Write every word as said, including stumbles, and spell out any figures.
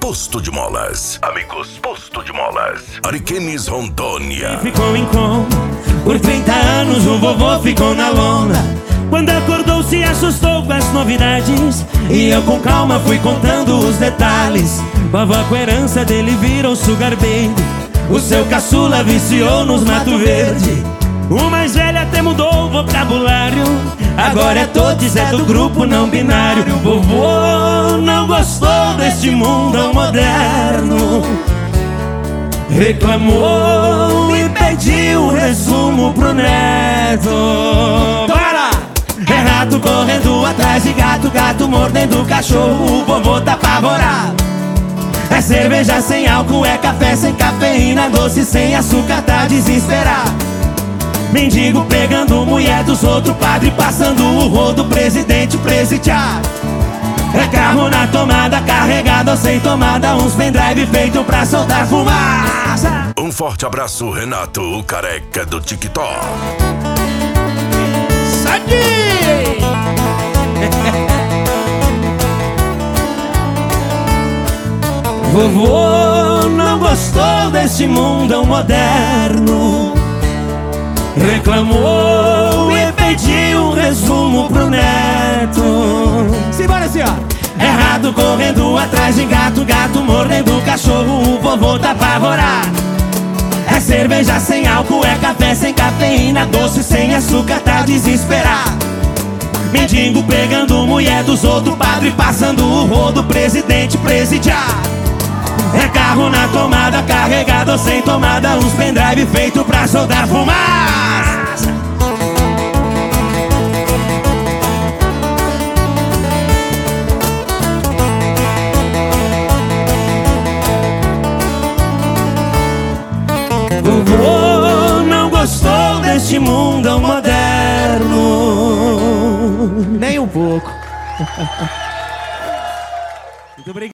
Posto de Molas. Amigos, Posto de Molas. Ariquemes, Rondônia. Ficou em com. Por trinta anos o vovô ficou na lona. Quando acordou se assustou com as novidades, e eu com calma fui contando os detalhes. Vovó com a herança dele virou sugar baby. O seu caçula viciou nos Mato Verde. O mais velho até mudou o vocabulário. Agora é todos, é do grupo não binário. Vovô não gostou deste mundão moderno, reclamou e pediu um resumo pro neto. Bora! É rato correndo atrás de gato, gato mordendo cachorro. O vovô tá apavorado. É cerveja sem álcool, é café sem cafeína, doce sem açúcar, tá desesperado. Mendigo pegando mulher dos outros, padre passando o rodo, presidente presidiário. É carro na tomada, carregado ou sem tomada, uns pendrive feito pra soltar fumaça. Um forte abraço, Renato, o careca do TikTok. Sadi! Vovô não gostou desse mundão moderno, reclamou e pediu um resumo pro neto. Simbora, senhora! É rato correndo atrás de gato, gato mordendo cachorro. O vovô tá apavorado. É cerveja sem álcool, é café sem cafeína, doce sem açúcar, tá desesperado. Mendigo pegando mulher dos outros, padre passando o rodo, presidente presidiário. É carro na tomada, carregado ou sem tomada, uns pendrive feito pra soltar fumaça. Vovô não gostou deste mundão moderno, Nem um pouco. muito obrigado.